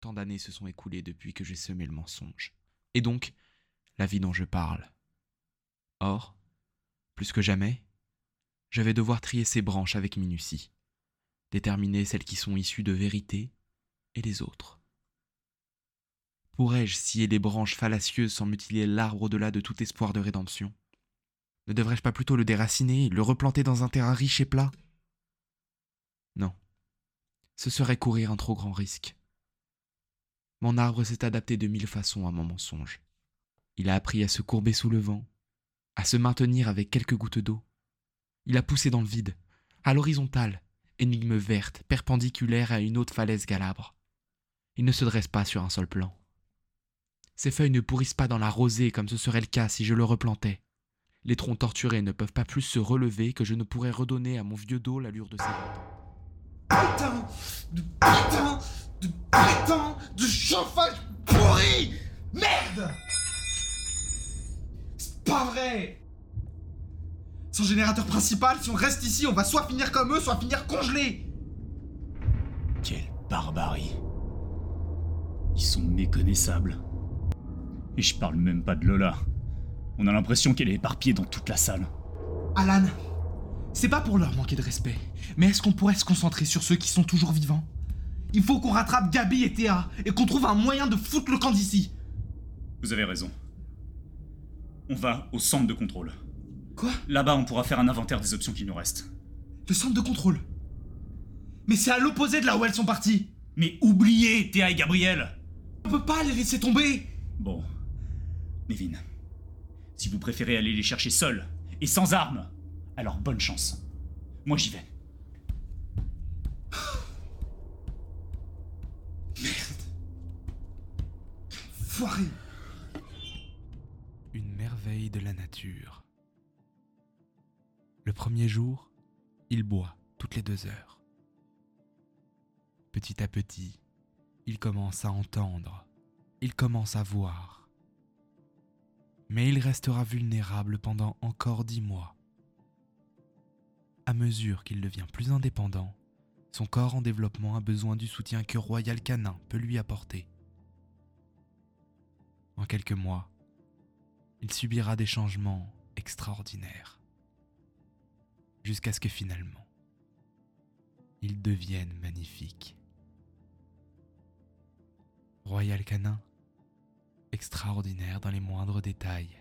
autant d'années se sont écoulées depuis que j'ai semé le mensonge. Et donc, la vie dont je parle. Or, plus que jamais, je vais devoir trier ces branches avec minutie, déterminer celles qui sont issues de vérité et les autres. Pourrais-je scier les branches fallacieuses sans mutiler l'arbre au-delà de tout espoir de rédemption ? Ne devrais-je pas plutôt le déraciner et le replanter dans un terrain riche et plat ? Non, ce serait courir un trop grand risque. Mon arbre s'est adapté de 1000 façons à mon mensonge. Il a appris à se courber sous le vent, à se maintenir avec quelques gouttes d'eau. Il a poussé dans le vide, à l'horizontale, énigme verte, perpendiculaire à une haute falaise galabre. Il ne se dresse pas sur un sol plan. Ses feuilles ne pourrissent pas dans la rosée comme ce serait le cas si je le replantais. Les troncs torturés ne peuvent pas plus se relever que je ne pourrais redonner à mon vieux dos l'allure de ses vents. Putain de chauffage pourri. Merde. C'est pas vrai. Sans générateur principal, si on reste ici, on va soit finir comme eux, soit finir congelés. Quelle barbarie. Ils sont méconnaissables. Et je parle même pas de Lola. On a l'impression qu'elle est éparpillée dans toute la salle. Alan, c'est pas pour leur manquer de respect, mais est-ce qu'on pourrait se concentrer sur ceux qui sont toujours vivants ? Il faut qu'on rattrape Gabi et Théa, et qu'on trouve un moyen de foutre le camp d'ici. Vous avez raison. On va au centre de contrôle. Quoi ? Là-bas, on pourra faire un inventaire des options qui nous restent. Le centre de contrôle ? Mais c'est à l'opposé de là où elles sont parties. Mais oubliez Théa et Gabriel. On peut pas les laisser tomber. Bon. Nevin, si vous préférez aller les chercher seuls et sans armes, alors bonne chance. Moi j'y vais. Merde. Foiré. Une merveille de la nature. Le premier jour, il boit toutes les 2 heures. Petit à petit, il commence à entendre, il commence à voir. Mais il restera vulnérable pendant encore 10 mois. À mesure qu'il devient plus indépendant, son corps en développement a besoin du soutien que Royal Canin peut lui apporter. En quelques mois, il subira des changements extraordinaires. Jusqu'à ce que finalement, il devienne magnifique. Royal Canin, extraordinaire dans les moindres détails.